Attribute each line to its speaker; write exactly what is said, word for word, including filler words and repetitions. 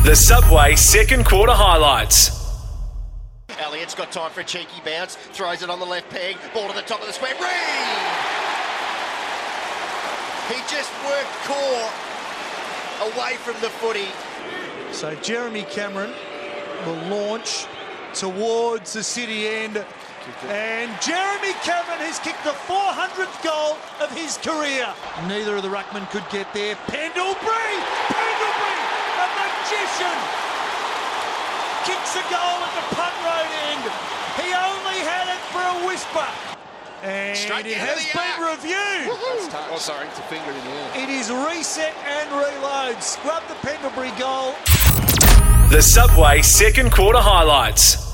Speaker 1: The Subway second quarter highlights.
Speaker 2: Elliott's got time for a cheeky bounce, throws it on the left peg, ball to the top of the square. Reid! He just worked core away from the footy.
Speaker 3: So Jeremy Cameron will launch towards the city end. And Jeremy Cameron has kicked the four hundredth goal of his career. Neither of the ruckmen could get there. Pendlebury! Pendlebury, a magician, kicks a goal at the punt road end. He only had it for a whisper. And
Speaker 2: Straight
Speaker 3: it
Speaker 2: down
Speaker 3: has
Speaker 2: to the
Speaker 3: been
Speaker 2: air.
Speaker 3: reviewed.
Speaker 4: Oh, sorry, it's a finger in the air.
Speaker 3: It is reset and reload. Scrub the Pendlebury goal.
Speaker 1: The Subway second quarter highlights.